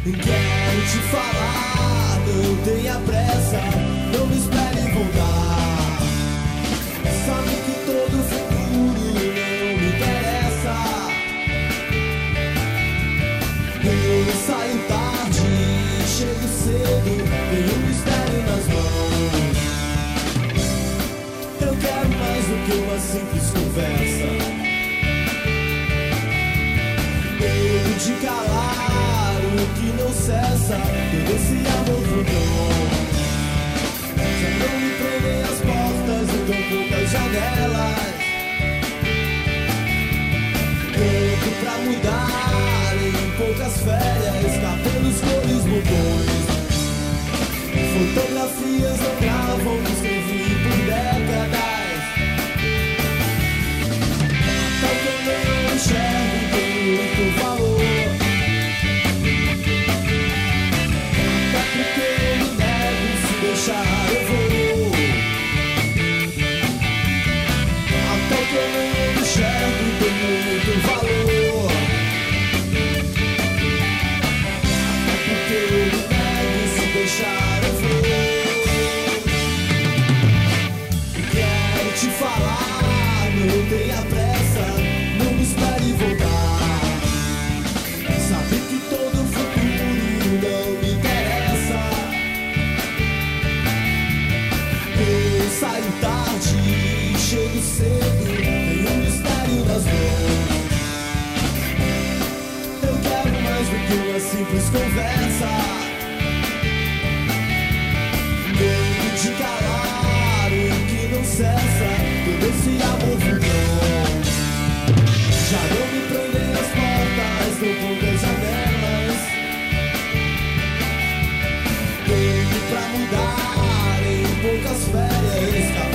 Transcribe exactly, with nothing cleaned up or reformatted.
Quero te falar, não tenha pressa, não me espere voltar. Sabe que todo futuro não me interessa. Eu saio tarde, chego cedo, tenho um mistério nas mãos. Eu quero mais do que uma simples conversa. Medo de calar o que não cessa, todo esse amor vulcão. Já não me prendem as portas e tão poucas janelas. Tempo pra mudar em poucas férias, cabelos, cores, botões. Fotografias não gravam, que escrevi por décadas. Até que eu não enxergo tem muito valor. Deixar eu vou. Até que eu não enxergo tem muito valor. Até porque eu me nego, se deixar eu vou. Quero te falar, não tenha pressa, não me espere voltar. Sabe que todo futuro não me interessa. Eu saio tarde, chego cedo, tenho um mistério nas mãos. Eu quero mais do que uma simples conversa. Medo de calar o que não cessa, todo esse amor vulcão. Já não me prendem as portas, não poucas janelas. Tempo pra mudar em poucas férias.